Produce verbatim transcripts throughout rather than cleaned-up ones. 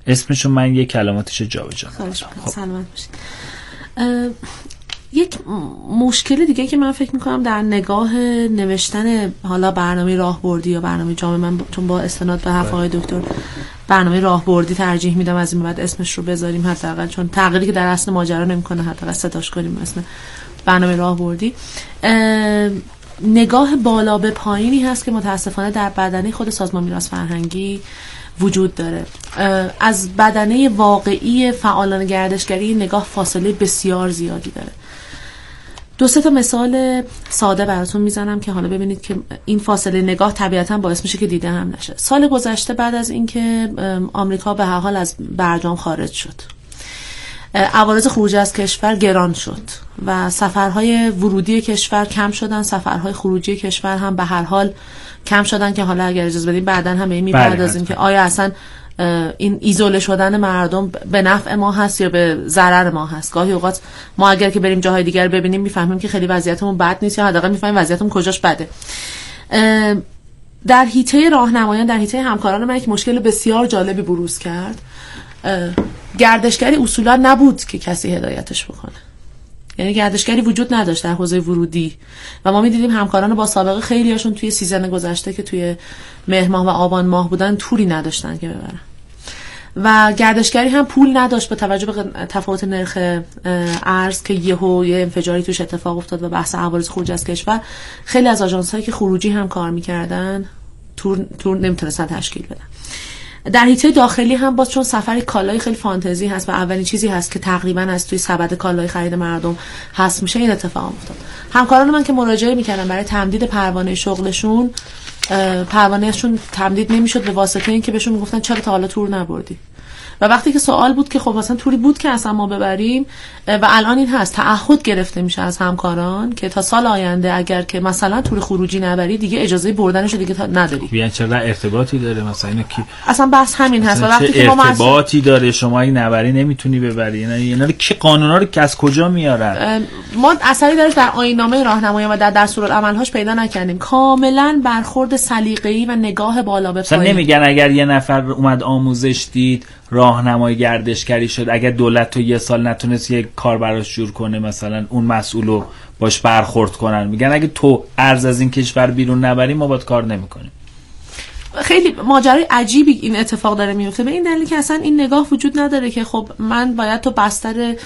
اسمشو من یک کلماتشو جابجا می‌کنم. خب سلامت باشید. یک مشکل دیگه که من فکر میکنم در نگاه نوشتن حالا برنامه راهبردی یا برنامه جامع، من چون با استناد به حرف آقای دکتر برنامه راهبردی ترجیح میدم از این بعد اسمش رو بذاریم حداقل، چون تغییری که در اصل ماجرا نمیکنه حداقل صداش کنیم اسم برنامه راهبردی. نگاه بالا به پایینی هست که متاسفانه در بدنه خود سازمان میراث فرهنگی وجود داره. از بدنه واقعی فعالان گردشگری نگاه فاصله بسیار زیادی داره. دو سه تا مثال ساده براتون میزنم که حالا ببینید که این فاصله نگاه طبیعتاً باعث میشه که دیده هم نشه. سال گذشته بعد از اینکه آمریکا به هر حال از برجام خارج شد، عوارض خروج از کشور گران شد و سفرهای ورودی کشور کم شدن، سفرهای خروجی کشور هم به هر حال کم شدن که حالا اگر اجازه بدیم بعداً هم به این میپردازیم که آیا اصلا این ایزوله شدن مردم به نفع ما هست یا به ضرر ما هست. گاهی اوقات ما اگر که بریم جاهای دیگر ببینیم میفهمیم که خیلی وضعیتمون بد نیست یا حداقل میفهمیم وضعیتمون کجاش بده. در حیطه راهنمایان، در حیطه همکاران من یک مشکل بسیار جالبی بروز کرد. گردشگری اصولا نبود که کسی هدایتش بکنه، یعنی گردشگری وجود نداشت در حوزه ورودی و ما می‌دیدیم همکاران با سابقه خیلی هاشون توی سیزن گذشته که توی مهر ماه و آبان ماه بودن توری نداشتن که ببرن و گردشگری هم پول نداشت به توجه به تفاوت نرخ ارز که یهو یه انفجاری توش اتفاق افتاد و بحث عوارض خروج از کشور. خیلی از آژانس‌هایی که خروجی هم کار می‌کردن تور تور نمی‌تونستن تشکیل بدن. در حیطه داخلی هم باز چون سفر کالای خیلی فانتزی هست و اولین چیزی هست که تقریبا از توی سبد کالای خرید مردم هست میشه، این اتفاق افتاد. همکاران من که مراجعه میکردن برای تمدید پروانه شغلشون، پروانهشون تمدید نمیشد به واسطه اینکه بهشون میگفتن چرا تا حالا تور نبردی. و وقتی که سوال بود که خب مثلا توری بود که اصلا ما ببریم و الان این هست تعهد گرفته میشه از همکاران که تا سال آینده اگر که مثلا توری خروجی نبری دیگه اجازه بردنشو دیگه نداری. یعنی چرا ارتباطی داره مثلا اینو کی اصلا بحث همین هست و وقتی که ما ارتباطی داره شما اگه نبری نمیتونی ببری، یعنی اینا کی قانونا رو از کجا میارن؟ ما اثری درش در آیین‌نامه راهنمایی و در دستورالعمل‌هاش پیدا نکردیم. کاملا برخورد سلیقه‌ای و نگاه بالا به پایین. مثلا نمیگن اگر یه نفر اومد آموزش دید راهنمای گردشگری شد، اگر دولت تو یه سال نتونست یه کار براش جور کنه مثلا اون مسئولو باش برخورد کنن، میگن اگه تو ارز از این کشور بیرون نبری ما باید کار نمیکنیم. خیلی ماجرای عجیبی این اتفاق داره میفته به این دلیل که اصلا این نگاه وجود نداره که خب من باید تو بستر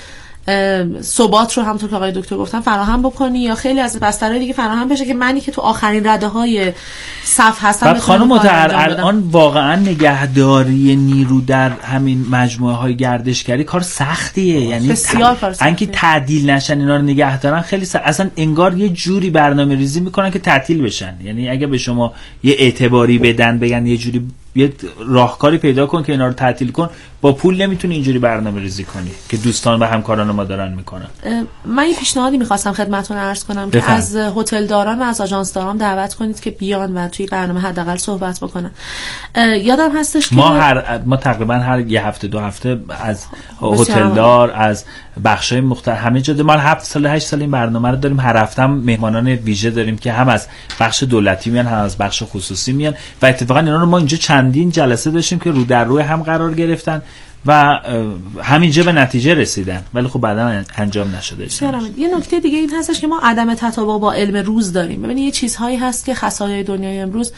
ثبات رو همونطور که آقای دکتر گفتن فراهم بکنی یا خیلی از بسترهای دیگه فراهم بشه که منی که تو آخرین رده‌های صف هستم. بعد خانم مطهر الان واقعا نگهداری نیرو در همین مجموعه های گردشگری کار سختیه، یعنی بسیار کار سختیه. اینکه تعدیل نشن اینا رو نگه دارن خیلی سخت. اصلا انگار یه جوری برنامه‌ریزی میکنن که تعطیل بشن، یعنی اگه به شما یه اعتباری بدن بگن یه جوری یه راهکاری پیدا کن که اینا رو تعطیل کن، با پول نمیتونی اینجوری برنامه‌ریزی کنی که دوستان و همکاران ما دارن میکنن. من یه پیشنهادی میخواستم خدمتتون عرض کنم بفهم. که از هتلداران و از آژانسداران دعوت کنید که بیان و توی برنامه حداقل صحبت بکنن. یادم هستش که ما هر ما تقریبا هر یه هفته دو هفته از هتلدار از بخشای مختلف همه جا ما هفت سال هشت سال این برنامه رو داریم. هر هفته هم مهمانان ویژه داریم که هم از بخش دولتی میان هم از بخش خصوصی میان و اتفاقا اینا رو ما اینجا چندین جلسه داشتیم که رو در روی هم قرار گرفتن و همینجا به نتیجه رسیدن، ولی خب بعدا انجام نشده. یه نکته دیگه این هستش که ما عدم تطابق با علم روز داریم. ببینید یه چیزهایی هست که خصایای دنیای امروز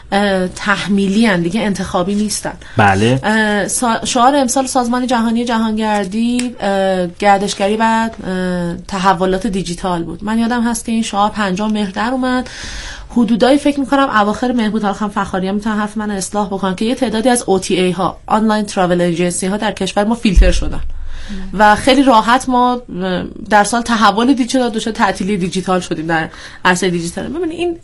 تحمیلی ان دیگه، انتخابی نیستن. بله. شعار امسال سازمان جهانی جهانگردی گردشگری و تحولات دیجیتال بود. من یادم هست که این شعار پنجم مهر در اومد. حدودای فکر می‌کنم اواخر مهر بود. خانم فخاری میتونن حرف من اصلاح بکنن که یه تعدادی از او تی ای ها آنلاین تراول ایجنسی ها در کشور ما فیلتر شدن و خیلی راحت ما در سال تحول دیجیتال داشت تعطیلی دیجیتال شدیم در عرصه دیجیتال. ببینید این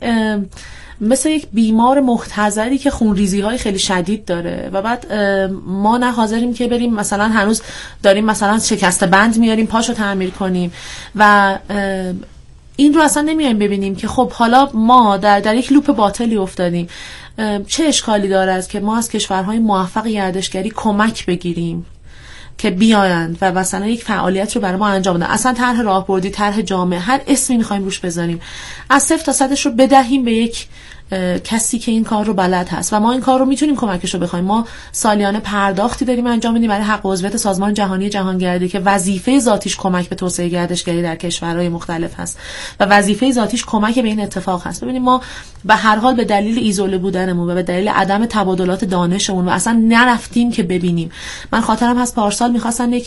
مثل یک بیمار محتضری که خونریزی های خیلی شدید داره و بعد ما نه حاضریم که بریم مثلا هنوز داریم مثلا شکسته بند میاریم پاشو تعمیر کنیم و این رو اصلا نمیایم ببینیم که خب حالا ما در در یک لوپ باطلی افتادیم. چه اشکالی داره از که ما از کشورهای موفق گردشگری کمک بگیریم که بیایند و مثلا یک فعالیت رو برای ما انجام بدن، اصلا طرح راهبردی، طرح جامع، هر اسمی میخوایم روش بزنیم، از صفر تا صدش رو بدهیم به یک کسی که این کار رو بلد هست و ما این کار رو میتونیم کمکش رو بخوایم. ما سالیانه پرداختی داریم انجام میدیم برای حق عضویت سازمان جهانی جهانگردی که وظیفه ذاتیش کمک به توسعه گردشگری در کشورهای مختلف هست و وظیفه ذاتیش کمک به این اتفاق هست. ببینید ما به هر حال به دلیل ایزوله بودنمون و به دلیل عدم تبادلات دانشمون و اصلا نرفتیم که ببینیم. من خاطرم هست پارسال می‌خواستن یک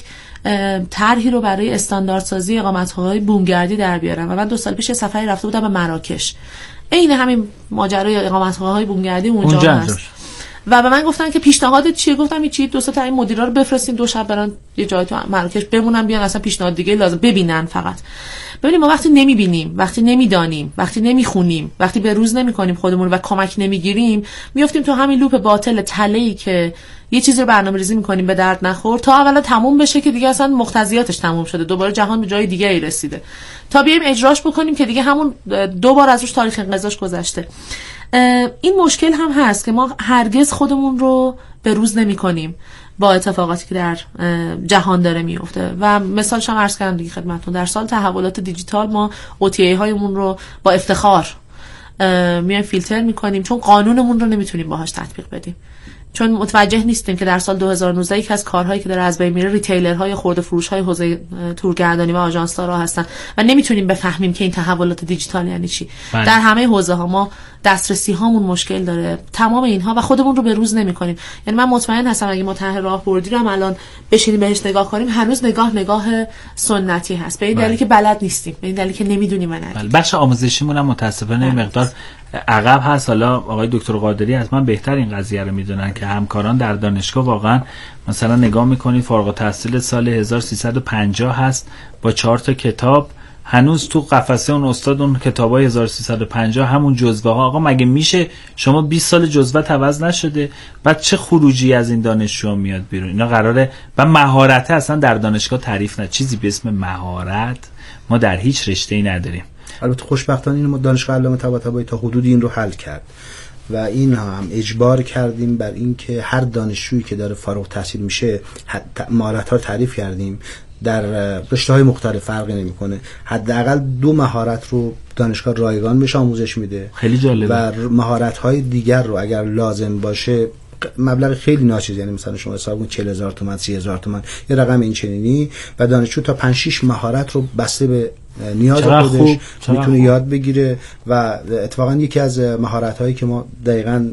طرحی رو برای استانداردسازی اقامت‌های بومگردی در بیارن و من دو سال پیش سفری رفته بودم به مراکش. عین همین ماجرای اقامت‌های بومگردی اونجا, اونجا هست. و به من گفتن که پیشنهادت چیه؟ گفتم هیچی، دو تا این مدیرا رو بفرستین دو شب برن یه جای تو مراکش بمونن بیان، اصلا پیشنهاد دیگه لازم ببینن فقط. ببینیم ما وقتی نمیبینیم، وقتی نمیدانیم، وقتی نمیخونیم، وقتی به روز نمیکنیم خودمون و کمک نمیگیریم، میافتیم تو همین لوپ باطل تله‌ای که یه چیزی رو برنامه‌ریزی میکنیم به درد نخور تا اولا تموم بشه که دیگه اصلا مقتضیاتش تموم شده، دوباره جهان به جای دیگه ای رسیده، تا بیایم اجراش بکنیم که دیگه همون دو بار از روش تاریخ انقضاش گذشته. این مشکل هم هست که ما هرگز خودمون رو به روز نمی‌کنیم با اتفاقاتی که در جهان داره میفته و مثالش هم عرض کردم دیگه خدمتتون. در سال تحولات دیجیتال ما او تی ای هایمون رو با افتخار میایم فیلتر می‌کنیم چون قانونمون رو نمیتونیم باهاش تطبیق بدیم، چون متوجه نیستیم که در سال دو هزار و نوزده یک از کارهایی که داره از بین میره ریتیلرهای خرده فروش‌های حوزه تورگردانی و آژانس‌دارا هستن و نمیتونیم بفهمیم که این تحولات دیجیتال یعنی چی. بله. در همه حوزه‌ها ما دسترسی هامون مشکل داره، تمام اینها، و خودمون رو به روز نمی‌کنیم. یعنی من مطمئن هستم اگه ما طرح راهبردی رو هم الان بشینیم بهش نگاه کنیم، هنوز نگاه نگاه سنتی هست، به این دلیل که بلد نیستیم، به این دلیل که نمیدونیم. بله. بخش آموزشیمون هم متأسفانه مقدار عقب هست. حالا آقای دکتر قادری از من بهتر این قضیه رو میدونن که همکاران در دانشگاه واقعا مثلا نگاه میکنید فارغ التحصیل سال هزار و سیصد و پنجاه هست با چهار تا کتاب، هنوز تو قفسه اون استاد اون کتابای هزار و سیصد و پنجاه همون جزوه ها. آقا مگه میشه شما بیست سال جزوه عوض نشده؟ بعد چه خروجی از این دانشجو میاد بیرون؟ اینا قراره و مهارت اصلا در دانشگاه تعریف نه، چیزی به اسم مهارت ما در هیچ رشته‌ای نداریم. البته خوشبختانه این دانشگاه علامه طباطبایی تا حدودی این رو حل کرد و این هم اجبار کردیم بر این که هر دانشجویی که داره فارغ التحصیل میشه مهارت‌ها رو تعریف کردیم. در رشته‌های مختلف فرقی نمی‌کنه، حداقل دو مهارت رو دانشگاه رایگان بهش آموزش میده. خیلی جالبه. و مهارت‌های دیگر رو اگر لازم باشه مبلغ خیلی ناچیز، یعنی مثلا شما حساب کنید چهل هزار تومان سی هزار تومان یه رقم این چنینی، و دانشجو تا پنج شش مهارت رو بسته به نیاز خودش میتونه یاد بگیره. و اتفاقا یکی از مهارت هایی که ما دقیقاً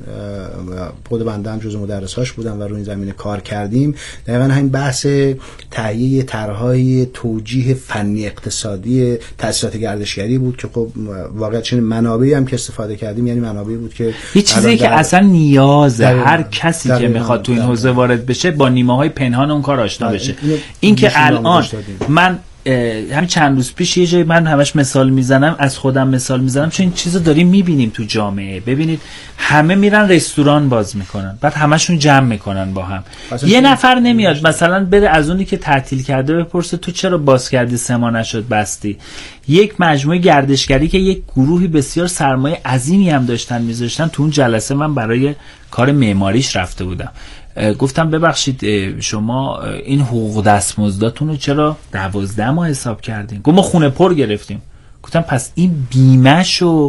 خود بنده هم جزو مدرساش بودم و روی این زمینه کار کردیم، دقیقاً همین بحث تهیه طرح‌های توجیه فنی اقتصادی تأسیسات گردشگری بود که خب واقعا چنین منابعی هم که استفاده کردیم، یعنی منابعی بود که یه چیزی که اصلا نیازه هر کسی که میخواد تو این حوزه وارد بشه با نیمه‌های پنهان اون کار آشنا بشه. این که الان من همین چند روز پیش یه جایی من همش مثال میزنم، از خودم مثال میزنم، چون این چیزو داریم میبینیم تو جامعه. ببینید همه میرن رستوران باز میکنن، بعد همشون جمع میکنن با هم، یه نفر نمیاد مثلا بره از اونی که تعطیل کرده بپرسه تو چرا باز کردی سه ماه نشد بستی. یک مجموعه گردشگری که یک گروهی بسیار سرمایه عظیمی هم داشتن میذاشتن تو اون جلسه، من برای کار معماریش رفته بودم، گفتم ببخشید شما این حقوق دستمزداتون رو چرا دوازده ماه حساب کردین؟ گفت ما خونه پر گرفتیم. گفتم پس این بیمه‌ش و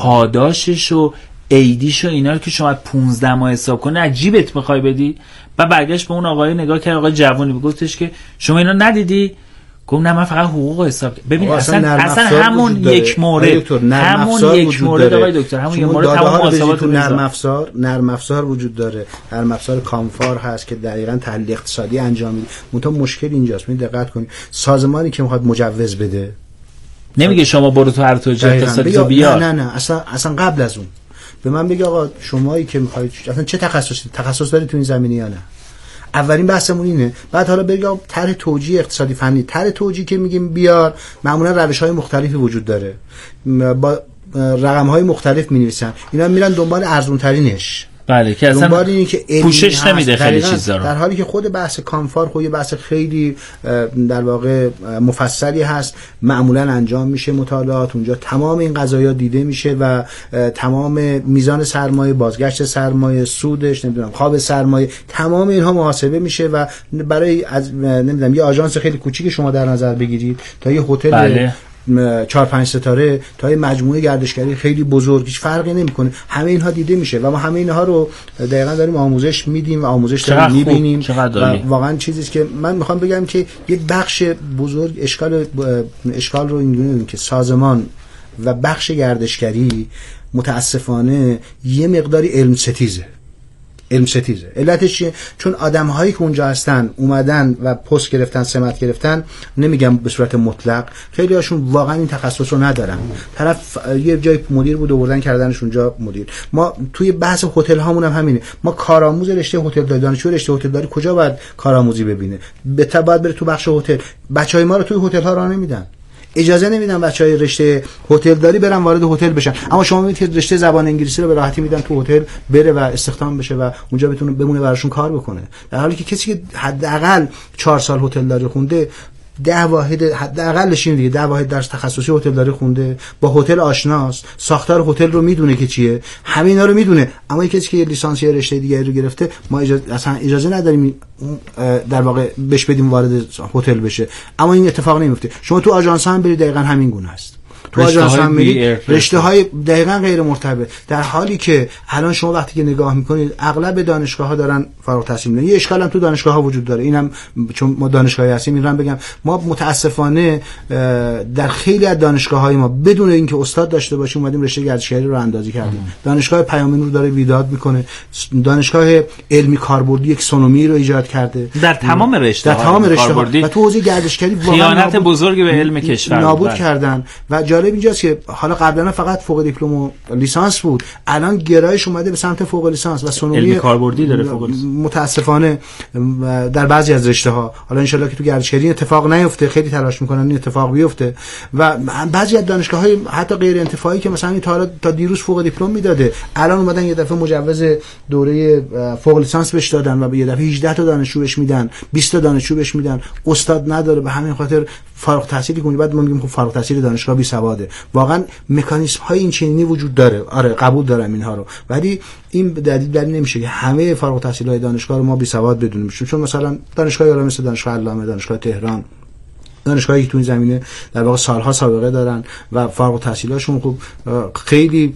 پاداشش و ایدیش و اینا رو که شما پونزده ماه حساب کنی از جیبت میخوای بدی؟ بعد برگشت به اون آقای نگاه کرد، آقای جوونی، گفتش که شما اینا ندیدی؟ گفت نه من فقط حقوق حساب. ببین اصلا اصلا همون یک مورد همون یک مورد آقای دکتر همون یک مورد تمام محاسبات نرم افزار نرم افزار وجود داره. نرم افزار کامفار هست که دقیقاً تحلیل اقتصادی انجام میده. منتها مشکل اینجاست، می‌بینید دقت کنید سازمانی که میخواد مجوز بده نمیگه شما برو تو هر توجیه اقتصادی تو بیار. نه نه نه اصلا اصلا قبل از اون به من بگه آقا شمایی که میخواید اصلا چه تخصصی تخصص داری تو این زمینه یا نه. اولین بحثمون اینه. بعد حالا بگم طرح توجیه اقتصادی فنی. طرح توجیه که میگیم بیار معمولا روش‌های مختلفی وجود داره، با رقم‌های مختلف می‌نویسن، اینا میرن دنبال ارزان‌ترینش. بله که اصلا پوشش نمیده خیلی چیزا رو، در حالی که خود بحث کامفار خود یه بحث خیلی در واقع مفصلی هست، معمولا انجام میشه مطالعات اونجا، تمام این قضایا دیده میشه و تمام میزان سرمایه، بازگشت سرمایه، سودش، نمیدونم خواب سرمایه، تمام اینها محاسبه میشه و برای از نمیدونم یه آژانس خیلی کوچیک شما در نظر بگیرید تا یه هتل بله. چهار پنج ستاره تا یه مجموعه گردشگری خیلی بزرگ، هیچ فرقی نمیکنه، همه اینها دیده میشه و ما همه اینها رو دقیقاً داریم آموزش میدیم و آموزش داریم میبینیم و واقعا چیزی است که من میخوام بگم که یه بخش بزرگ اشکال اشکال رو اینجوریه که سازمان و بخش گردشگری متاسفانه یه مقداری علم ستیزه علم ستیزه. علتش چیه؟ چون آدم‌هایی که اونجا هستن اومدن و پست گرفتن، سمت گرفتن، نمیگم به صورت مطلق، خیلی هاشون واقعا این تخصص رو ندارن. طرف یه جای مدیر بود آوردن کردنش اونجا مدیر. ما توی بحث هتل هامون هم همینه، ما کارآموز رشته هتل داری، دانشجو رشته هتل داری کجا باید کارآموزی ببینه؟ به تبعید بره تو بخش هتل. بچهای ما رو توی هتل ها راه نمیدن، اجازه نمیدن بچهای رشته هتل داری برن وارد هتل بشن، اما شما میبینید که رشته زبان انگلیسی رو به راحتی میدن تو هتل بره و استخدام بشه و اونجا بتونه بمونه براشون کار بکنه، در حالی که کسی که حداقل چهار سال هتل داری خونده، ده واحد حداقلش این دیگه، ده واحد درس تخصصی هتل داری خونده، با هتل آشناست، ساختار هتل رو میدونه که چیه، همه اینا رو میدونه، اما کسی که لیسانس یا رشته دیگه رو گرفته ما اجازه اصلا اجازه نداریم در واقع بهش بدیم وارد هتل بشه. اما این اتفاق نمیفته. شما تو آژانس هم برید دقیقاً همین گونه است، تو آژانس هم میرید رشته های دقیقاً غیر مرتبط، در حالی که الان شما وقتی که نگاه میکنید اغلب دانشگاه ها دارن فارغ التحصیل میکنن. یه اشکال هم تو دانشگاه ها وجود داره، اینم چون ما دانشگاهی هستیم میرم بگم ما متاسفانه در خیلی از دانشگاه های ما بدون اینکه استاد داشته باشیم اومدیم رشته گردشگری رو اندازی کردیم. دانشگاه پیام نور داره بیداد میکنه، دانشگاه علمی کاربردی یک سونومی رو ایجاد کرده در تمام رشته در تمام رشته ها و تو حوزه گردشگری خیانت بزرگی به علم کشور نابود کردن. و جالب اینجاست که حالا قبلا فقط فوق دیپلم و لیسانس بود، الان گرایش اومده به سمت فوق لیسانس و سونومی علمی کاربردی داره فوق لیسانس. متاسفانه در بعضی از رشته ها، حالا ان شاءالله که تو گردشگری اتفاق نیفته، خیلی تلاش میکنن این اتفاق بیفته و بعضی از دانشگاه های حتی غیر انتفاعی که مثلا تا تا دیروز فوق دیپلم میداده الان اومدن یه دفعه مجوز دوره فوق لیسانس بهش دادن و به یه دفعه هجده تا دانشجو بهش میدن، بیست تا دانشجو بهش میدن، استاد نداره. به همین خاطر فارغ التحصیلی کنی بعد ما میگیم خب فارغ التحصیل دانشگاه بی سواده. واقعا مکانیزم های این چنینی وجود داره، آره قبول دارم اینها رو، ولی این دلیل دلیل نمیشه که همه فارغ التحصیلای دانشگاه رو ما بی سواد بدونیم. چون مثلا دانشگاه علامه مثل دانشگاه علامه، دانشگاه تهران، دانشگاهی که تو این زمینه در واقع سالها سابقه دارن و فارغ التحصیلاشون خب خیلی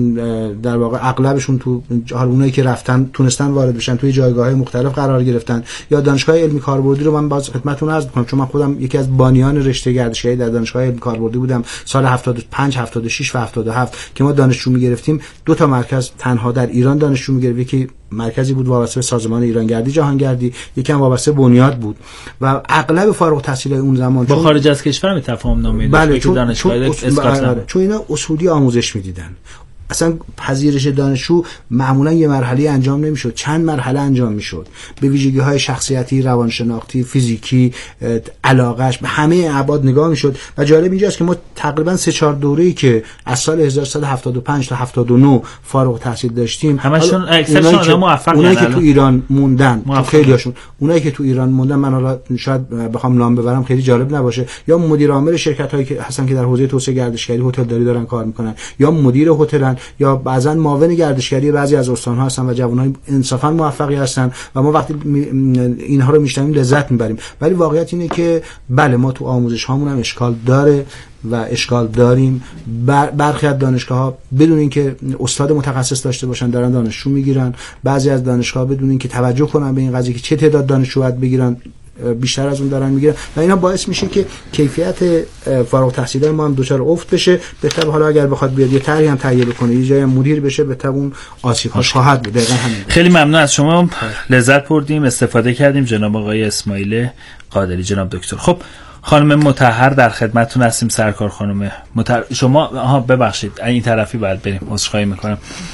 در واقع اغلبشون تو حال اونایی که رفتن تونستن وارد بشن توی جایگاه‌های مختلف قرار گرفتن. یا دانشگاه علمی کاربردی رو من باز خدمتتون عرض می‌کنم چون من خودم یکی از بانیان رشته گردشگری در دانشگاه علمی کاربردی بودم سال هفتاد و پنج هفتاد و شش و هفتاد و هفت که ما دانشجو می‌گرفتیم. دو تا مرکز تنها در ایران دانشجو می‌گرفت، یکی مرکزی بود وابسته به سازمان ایرانگردی جهانگردی، یکی هم وابسته به بنیاد بود و اغلب فارغ التحصیلای اون زمان با خارج از کشور می تفاهم نامه بله چون دانشگاه اسکاتلند چون اینا اصولی آموزش می‌دیدن. اصلا پذیرش دانشجو معمولا یه مرحله انجام نمیشد، چند مرحله انجام میشد به ویژگی های شخصیتی، روانشناختی، فیزیکی، علاقش، به همه ابعاد نگاه میشد. و جالب اینجاست که ما تقریبا سه چهار دوره‌ای که از سال هزار و سیصد و هفتاد و پنج تا هفتاد و نه فارغ التحصیل داشتیم همشون اکثرشون موفق اونایی که تو ایران موندن، خیلی هاشون اونایی که تو ایران موندن، من حالا شاید بخوام نام ببرم خیلی جالب نباشه، یا مدیر عامل شرکت‌هایی که هستن که در حوزه توسعه گردشگری هتلداری دارن کار میکنن، یا مدیر هتلن، یا بعضا معاون گردشگری بعضی از استان‌ها هستن و جوان‌های انصافا موفقی هستن و ما وقتی اینها رو میشنویم لذت میبریم. ولی واقعیت اینه که بله ما تو آموزش هامون هم اشکال داره و اشکال داریم. بر برخی از دانشگاه‌ها بدون اینکه استاد متخصص داشته باشن دارن دانشجو میگیرن، بعضی از دانشگاه‌ها بدون اینکه توجه کنن به این قضیه که چه تعداد دانشجو باید بگیرن بیشتر از اون دارن میگیرن و اینا باعث میشه که کیفیت فارغ التحصیلای ما هم دچار افت بشه. بهتر حالا اگر بخواد بیاد یه طرحی هم تهیه بکنه یه جای مدیر بشه به تبع اون آسیب‌هاش خواهد بود. دقیقاً همین. خیلی ممنون از شما، لذت بردیم، استفاده کردیم جناب آقای اسماعیل قادری. جناب دکتر خب خانم مطهر در خدمتتون هستیم. سرکار خانم مطهر شما ها ببخشید این طرفی باید بریم، عذرخواهی میکنم.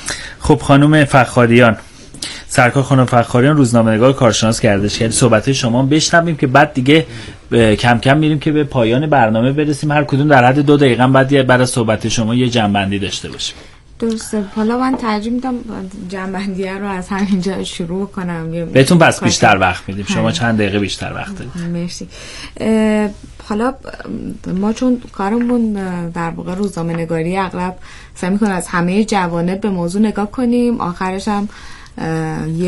خب خانم فخاریان، سرکار خانم فخاریان، روزنامه‌نگار کارشناس گردشگری، صحبت شما بشنویم که بعد دیگه کم کم میریم که به پایان برنامه برسیم. هر کدوم در حد دو دقیقه بعد برای صحبت شما یه جنبندی داشته باشیم. درسته. حالا من ترجیح میدم جنبندی رو از همینجا شروع کنم. بهتون پس بیشتر وقت میدیم، شما چند دقیقه بیشتر وقت دارید. مرسی. حالا ما چون کارمون در واقع روزنامه‌نگاری اغلب سعی می‌کنیم از همه جوانب به موضوع نگاه کنیم، آخرش هم یه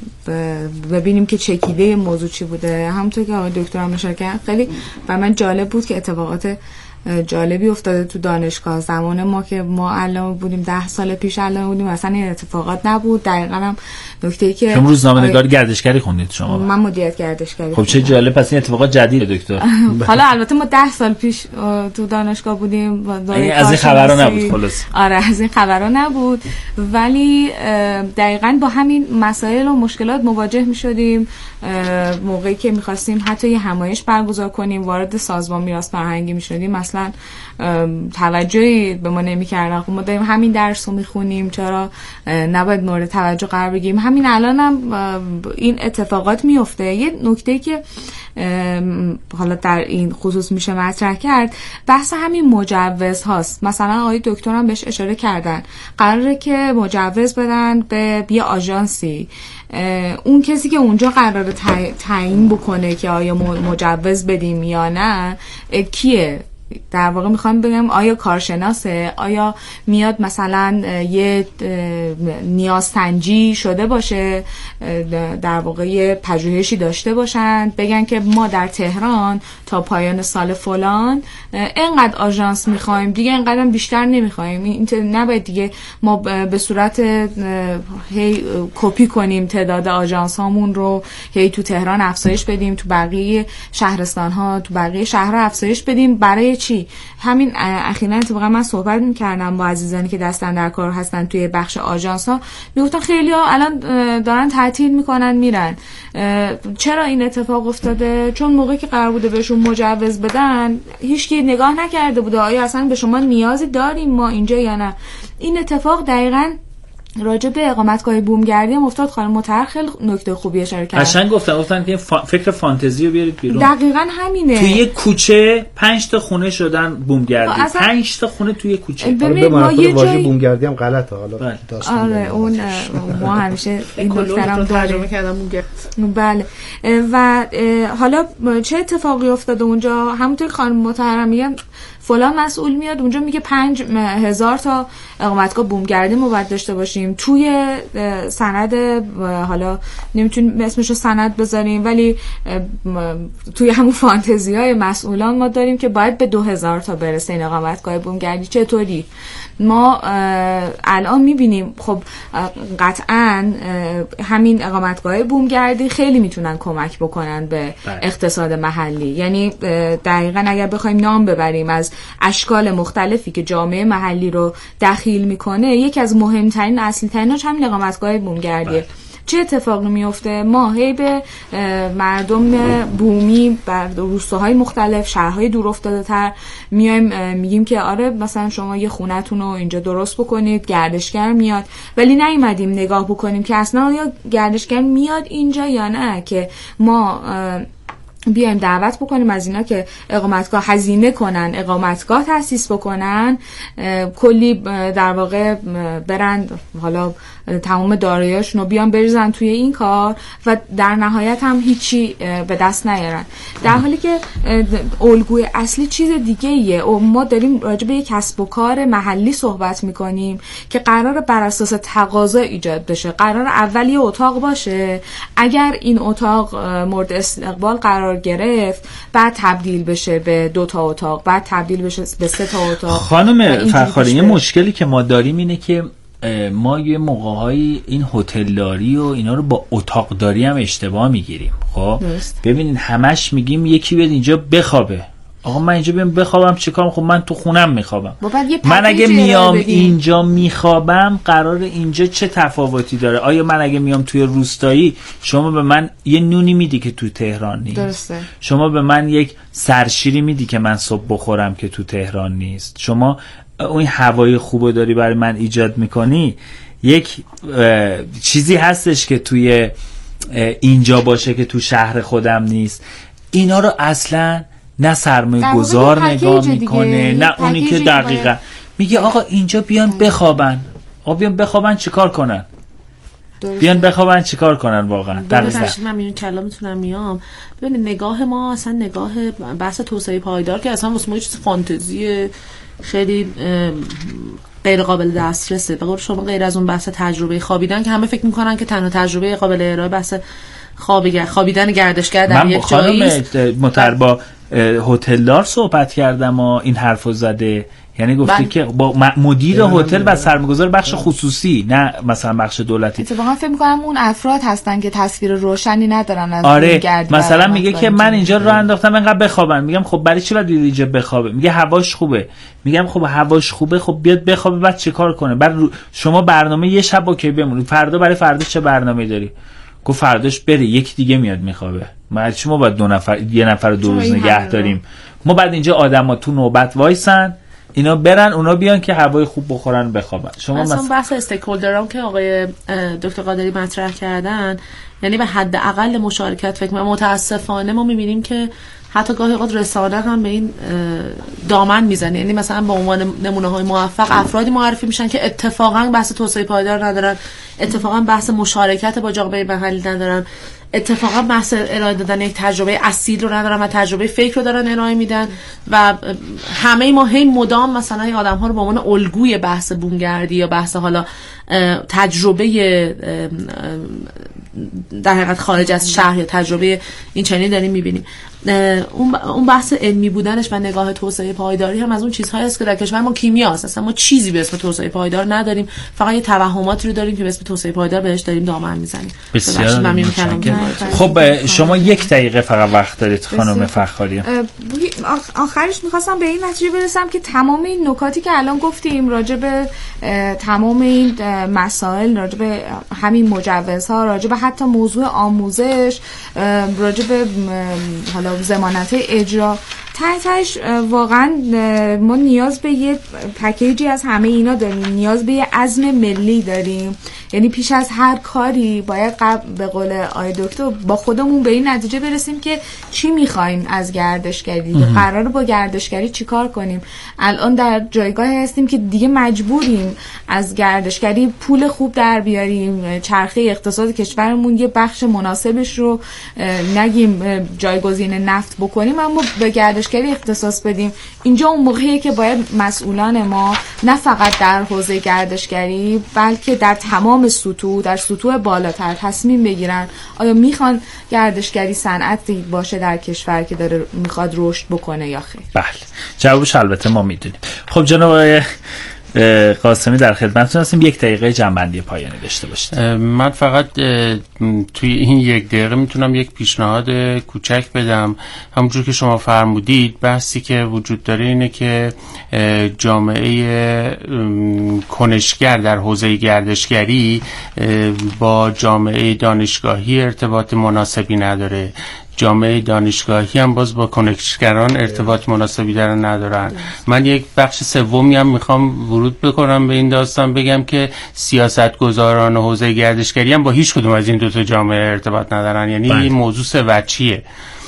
ببینیم که چکیده موضوع چی بوده. همونطور که آقای دکتر هم اشاره کردن خیلی برای من جالب بود که اتفاقات جالبی افتاده تو دانشگاه. زمان ما که ما علامه بودیم ده سال پیش علامه بودیم اصلا این اتفاقات نبود. دقیقاً هم نکته‌ای که شما روزنامه‌نگار گردشگری خوندید شما؟ من مدیریت گردشگری. خب چه جالب، پس این اتفاقات جدید دکتر. حالا البته ما ده سال پیش تو دانشگاه بودیم، از این خبرا نبود خلاص. آره از این خبرا نبود، ولی دقیقاً با همین مسائل و مشکلات مواجه می‌شدیم موقعی که می‌خواستیم حتی یه همایش برگزار کنیم، وارد سازمان میراث فرهنگی می‌شدیم، مثلا توجهی به ما نمی‌کردن. خب ما داریم همین درس رو می‌خونیم، چرا نباید مورد توجه قرار بگیریم؟ همین الانم این اتفاقات میفته. یه نکته‌ای که حالا در این خصوص میشه مطرح کرد بحث همین مجوز هاست. مثلا آقای دکتر هم بهش اشاره کردن، قراره که مجوز بدن به یه آژانسی، اون کسی که اونجا قراره تعیین بکنه که آیا مجوز بدیم یا نه کیه؟ در واقع میخوام بگم آیا کارشناسه؟ آیا میاد مثلا یه نیازسنجی شده باشه، در واقع یه پژوهشی داشته باشن بگن که ما در تهران تا پایان سال فلان اینقدر آژانس میخوایم، دیگه اینقدر بیشتر نمیخوایم. این نباید دیگه ما به صورت هی کپی کنیم تعداد آژانس هامون رو، هی تو تهران افزایش بدیم، تو بقیه شهرستان ها تو بقیه شهرها افزایش بدیم. برای چی؟ همین اخیراً اتفاقا من صحبت می‌کردم با عزیزانی که دستن در کار هستن توی بخش آژانس ها، میگفتن خیلی‌ها الان دارن تعطیل میکنن میرن. چرا این اتفاق افتاده؟ چون موقعی که قرار بوده بهشون مجوز بدن هیچکی نگاه نکرده بوده آیا اصلا به شما نیازی داریم ما اینجا یا نه. این اتفاق دقیقاً راجع به اقامتگاه بومگردی هم افتاد. خانم مطهر خیلی نکته خوبی اشاره کردن. قشنگ گفتن گفتن که فا... فکر فانتزی رو بیارید بیرون. دقیقاً همینه. توی یک کوچه پنج تا خونه شدن بومگردی. اصلا... پنج تا خونه توی کوچه. ببین ما یه واژه بومگردی هم غلطه حالا داستان. آره اون ما همیشه این دکترم ترجمه کردم بومگرد. بله. و حالا چه اتفاقی افتاده اونجا؟ همونطور خانم مطهر میگن فلان مسئول میاد اونجا میگه پنج هزار تا اقامتگاه بومگردی ما باید داشته باشیم. توی سند، حالا نمیتونیم اسمشو سند بذاریم، ولی توی همون فانتزی های مسئولان ما داریم که باید به دو هزار تا برسه این اقامتگاه بومگردی. چطوری؟ ما الان میبینیم خب قطعاً همین اقامتگاه بومگردی خیلی میتونن کمک بکنن به اقتصاد محلی. یعنی دقیقاً اگر بخوایم نام ببریم از اشکال مختلفی که جامعه محلی رو دخیل میکنه، یکی از مهمترین اصلی تریناش همین اقامتگاه بومگردیه. چه اتفاقی میفته؟ ما هی به مردم بومی بر روستاهای مختلف، شهرهای دور افتاده تر میایم میگیم که آره مثلا شما یه خونتون رو اینجا درست بکنید، گردشگر میاد، ولی نیومدیم نگاه بکنیم که اصلا یا گردشگر میاد اینجا یا نه، که ما بیایم دعوت بکنیم از اینا که اقامتگاه هزینه کنن، اقامتگاه تأسیس بکنن، کلی در واقع برند حالا تمام دارایی‌هاشون رو بیان بریزن توی این کار و در نهایت هم هیچی به دست نیارن، در حالی که الگوی اصلی چیز دیگه ایه. و ما داریم راجع به یک کسب و کار محلی صحبت میکنیم که قرار بر اساس تقاضا ایجاد بشه. قرار اول یه اتاق باشه، اگر این اتاق مورد استقبال قرار گرفت بعد تبدیل بشه به دو تا اتاق، بعد تبدیل بشه به سه تا اتاق. خانم فرخاری، یه مشکلی که ما داریم اینه که ما یه موقع‌هایی این هتلداری و اینا رو با اتاقداری هم اشتباه میگیریم. خب ببینید همش میگیم یکی بیاد اینجا بخوابه. آقا من اینجا بیام بخوابم چیکار؟ خب من تو خونم میخوابم. من اگه میام اینجا میخوابم قرار اینجا چه تفاوتی داره؟ آیا من اگه میام توی روستایی شما به من یه نونی میدی که تو تهران نیست؟ درسته. شما به من یک سرشیری میدی که من صبح بخورم که تو تهران نیست؟ شما اون هوای خوبو داری برای من ایجاد میکنی؟ یک چیزی هستش که توی اینجا باشه که تو شهر خودم نیست؟ اینا رو اصلا نه سرمایه گذار نگاه میکنه، نه اونی که دقیقا میگه آقا اینجا بیان بخوابن. آقا بیان بخوابن چیکار کنن؟ درسته. بیان بخوابن چیکار کنن واقعا؟ دقیقاً من این کلا میتونم میام. ببین نگاه ما اصلا نگاه بحث توسعه پایدار که اصلا واسه ما چیز فانتزی خیلی غیر قابل دسترسه. به قول شما غیر از اون بحث تجربه خوابیدن که همه فکر میکنن که تنها تجربه قابل ارائه بحث خوابیدن خوابیدن گردشگر در یک جایی است. من با هتلدار صحبت کردم و این حرفو زده، یعنی گفته بله. که با مدیر هتل و سرمایه‌گذار بخش خصوصی، نه مثلا بخش دولتی. اتفاقا فکر می‌کنم اون افراد هستن که تصویر روشنی ندارن از آره مثلا میگه که من اینجا راه انداختم انقدر بخوابم، میگم خب برای چی باید اینجا بخوابه؟ میگه هواش خوبه. میگم خب هواش خوبه، خب بیاد بخوابه بعد چه کار کنه؟ بعد شما برنامه یه شب اوکی بمونی، فردا برای فردا چه برنامه‌ای داری؟ گفت فرداش بره یک دیگه میاد میخوابه. ما چما باید دو نفر یه نفر دو روز نگه داریم؟ ما بعد اینجا آدما تو نوبت وایسن، اینا برن اونا بیان که هوای خوب بخورن بخوابن. شما مثلا مثلا بحث استیک‌هولدرام که آقای دکتر قادری مطرح کردن، یعنی به حد اقل مشارکت فکر کنم متاسفانه ما می‌بینیم که حتی گاهی اوقات رسانه هم به این دامن میزنه. یعنی مثلا به عنوان نمونه‌های موفق افرادی معرفی میشن که اتفاقا بحث توسعه پایدار ندارن، اتفاقا بحث مشارکت با جامعه محلی ندارن، اتفاقا بحث ارائه دادن یک تجربه اصیل رو ندارن و تجربه فیک رو دارن ارائه میدن و همه ما هی مدام مثلا این آدم ها رو به عنوان الگوی بحث بومگردی یا بحث حالا تجربه در حقیقت خارج از شهر یا تجربه این چنین داریم میبینیم. اون بحث علمی بودنش و نگاه توسعه پایداری هم از اون چیزهایی است که در کشور ما کیمیاست. اصلا ما چیزی به اسم توسعه پایدار نداریم، فقط یه توهماتی رو داریم که به اسم توسعه پایدار بهش داریم دامن میزنیم. بسیار ممنون. خب شما یک دقیقه فقط وقت دارید خانم فخاری. آخرش میخواستم به این نتیجه برسم که تمام این نکاتی که الان گفتیم راجع به تمام این مسائل، راجع به همین مجوزها، راجع به حتی موضوع آموزش، راجع به حالا ضمانت اجرا، تحتش واقعا ما نیاز به یه پکیجی از همه اینا داریم، نیاز به یه عزم ملی داریم. یعنی پیش از هر کاری باید قبل به قول آقای دکتر با خودمون به این نتیجه برسیم که چی میخوایم از گردشگری، قراره با گردشگری چی کار کنیم. الان در جایگاهی هستیم که دیگه مجبوریم از گردشگری پول خوب در بیاریم، چرخه اقتصاد کشورمون یه بخش مناسبش رو نگیم جایگزین نفت بکنیم اما به گردشگری اختصاص بدیم. اینجا اون موقعیه که باید مسئولان ما نه فقط در حوزه گردشگری بلکه در تمام سطوح، در سطوح بالاتر تصمیم بگیرن آیا میخوان گردشگری صنعتی باشه در کشور که داره میخواد رشد بکنه یا خیر. بله جوابش البته ما میدونیم. خب جناب آقای قاسمی در خدمتتون هستیم، یک دقیقه جنبندی پایانی داشته باشید. من فقط توی این یک دقیقه میتونم یک پیشنهاد کوچک بدم. همونجور که شما فرمودید بحثی که وجود داره اینه که جامعه کنشگر در حوزه گردشگری با جامعه دانشگاهی ارتباط مناسبی نداره، جامعه دانشگاهی هم باز با کنشگران ارتباط مناسبی دارن ندارن. من یک بخش سومی هم میخوام ورود بکنم به این داستان، بگم که سیاستگزاران حوزه گردشگری هم با هیچ کدوم از این دو تا جامعه ارتباط ندارن. یعنی این موضوع سه وجهیه.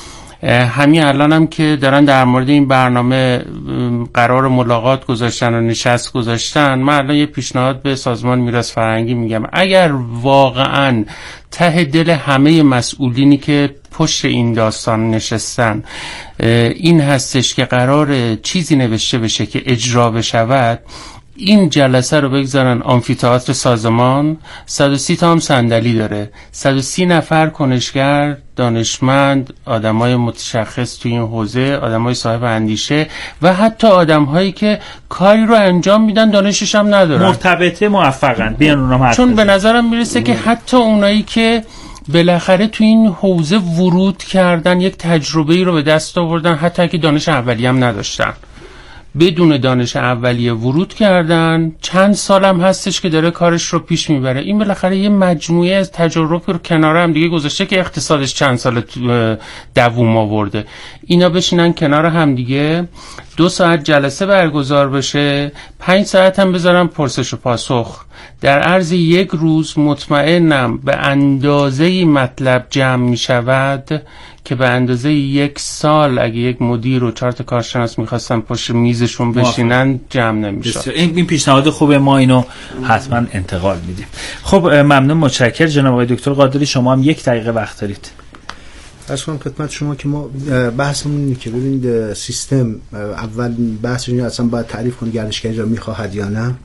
همین الان هم که دارن در مورد این برنامه قرار ملاقات گذاشتن و نشست گذاشتن، من الان یه پیشنهاد به سازمان میراث فرهنگی میگم اگر واقعا ته دل همه مسئولینی که پشت این داستان نشستن این هستش که قرار چیزی نوشته بشه که اجرا بشود، این جلسه رو بگذارن آمفی‌تئاتر سازمان. صد و سی تا هم صندلی داره، صد و سی نفر کنشگر، دانشمند، آدمای متشخص توی این حوزه، آدمای صاحب اندیشه و حتی آدم‌هایی که کاری رو انجام میدن دانشش هم ندارن، مرتبطه موفقن، بیان اونها حرف چون به نظرم میرسه که حتی اونایی که بالاخره تو این حوزه ورود کردن، یک تجربه‌ای رو به دست آوردن، حتی که دانش اولیه هم نداشتن، بدون دانش اولیه ورود کردن، چند سالم هستش که داره کارش رو پیش میبره. این بالاخره یه مجموعه از تجارب رو کنار هم دیگه گذاشته که اقتصادش چند سال دووم آورده. اینا بشینن کنار هم دیگه، دو ساعت جلسه برگزار بشه، پنج ساعت هم بذارن پرسش و پاسخ. در عرض یک روز مطمئنم به اندازه مطلب جمع می شود که به اندازه یک سال اگه یک مدیر و چهار تا کارشناس میخواستن پشت میزشون بشینن جمع نمیشد. این پیشنهاد خوبه، ما اینو حتما انتقال میدیم. خب ممنون، متشکر جناب آقای دکتر قادری. شما هم یک دقیقه وقت دارید. از کنم خدمت شما که ما بحثمون اینه که ببینید سیستم اول بحثش اینه اصلا باید تعریف کنه گردشگری را میخواهد یا نه.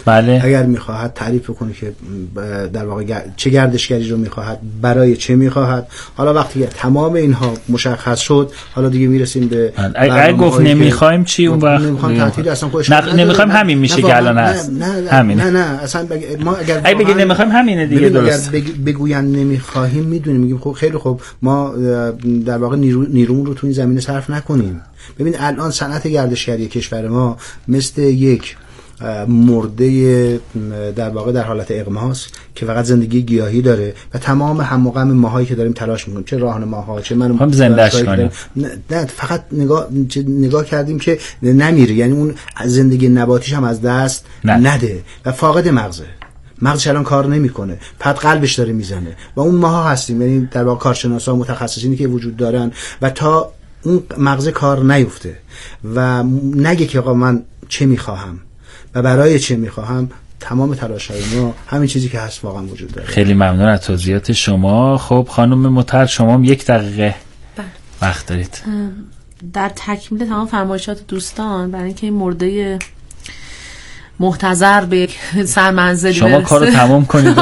بله. اگر میخواهد تعریف کنه که در واقع چه گردشگری رو میخواهد، برای چه میخواهد. حالا وقتی تمام اینها مشخص شد، حالا دیگه میرسیم به اگه گفت نمیخوایم چی اون وقت نمیخوام تعطیل اصلا خودش نه نمیخوایم همین میشه که الان هست. همین نه نه اصلا بگ... ما اگر اگه بگید نمیخوایم همینه دیگه درست. اگر بگوین نمیخواهیم میدونیم میگیم خب خیلی خوب ما در واقع نیرو نیرومون رو تو این زمینه صرف نکنیم. ببین الان صنعت گردشگری کشور ما مثل یک مرده در واقع در حالت اغماست که فقط زندگی گیاهی داره و تمام هم و غم ماهایی که داریم تلاش میکنیم، چه راهنماها چه من هم زندهش کنیم، نه فقط نگاه نگاه کردیم که نمیره، یعنی اون زندگی نباتیش هم از دست نه. نده و فاقد مغزه. مغزش الان کار نمیکنه، پد قلبش داره میزنه و اون ماها هستیم، یعنی در واقع کارشناسا و متخصصینی که وجود دارن و تا اون مغز کار نیفته و نگه که آقا من چه میخواهم و برای چه میخواهم، تمام تلاش‌های ما همین چیزی که هست واقعا وجود داره. خیلی ممنون از توضیحات شما. خب خانم مطهر شما هم یک دقیقه وقت دارید. در تکمیل تمام فرمایشات دوستان برای اینکه این مرده محتضر به یک سرمنزلی شما برسه، کارو تمام کنید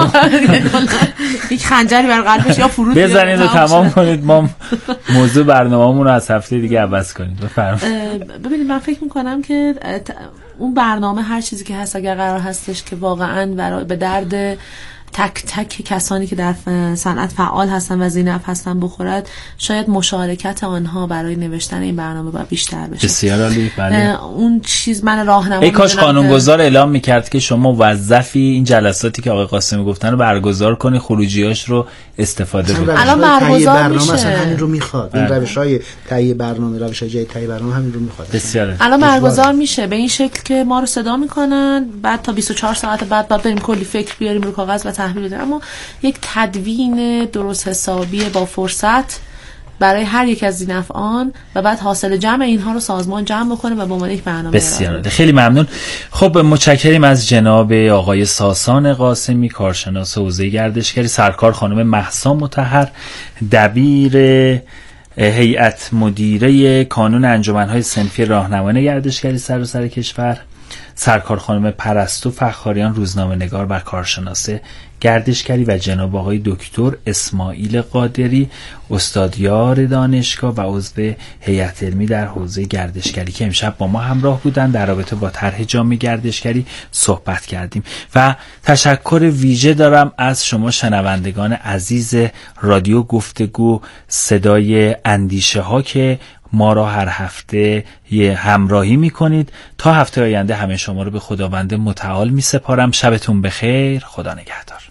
یک خنجری بر قلبش یا فرود بزنید و تمام کنید، ما موضوع برنامه‌مون رو از هفته دیگه عوض کنید. بفرمایید. ببینید من فکر می‌کنم که اون برنامه هر چیزی که هست اگر قرار هستش که واقعاً به درد تک تک کسانی که در صنعت فعال هستن و ذینفع هستن بخورد، شاید مشارکت آنها برای نوشتن این برنامه باید بیشتر بشه. بسیار عالی. بله. اون چیز من راهنما ای کاش قانونگذار اعلام میکرد که شما موظفی این جلساتی که آقای قاسمی گفتن رو برگزار کنی، خروجیاش رو استفاده کنید. الان برگزار میشه. اصلا همین رو میخواد. این روش‌های تهیه برنامه، روش‌های جدید تهیه برنامه همین رو میخواد. بسیار. الان برگزار میشه به این شکل که ما رو صدا میکنن، بعد تا بیست و چهار ساعت بعد بعد بریم کلی فکر بیاریم رو کاغذ و تحویل بدیم. اما یک تدوین درست حسابی با فرصت برای هر یک از ذینفعان و بعد حاصل جمع اینها رو سازمان جمع بکنه و به عنوان یک برنامه. بسیار خیلی ممنون. خب متشکریم از جناب آقای ساسان قاسمی، کارشناس حوزه گردشگری، سرکار خانم مهسا مطهر، دبیر هیئت مدیره کانون انجمن‌های صنفی راهنمایان گردشگری سراسر کشور، سرکار خانم پرستو فخاریان، روزنامه‌نگار و کارشناس گردشگری و جناب آقای دکتر اسماعیل قادری، استادیار دانشگاه و عضو هیئت علمی در حوزه گردشگری که امشب با ما همراه بودن در رابطه با طرح جامع گردشگری صحبت کردیم. و تشکر ویژه دارم از شما شنوندگان عزیز رادیو گفتگو صدای اندیشه ها که ما را هر هفته یه همراهی میکنید. تا هفته آینده همه شما رو به خداوند متعال می سپارم. شبتون بخیر. خدا نگهدار.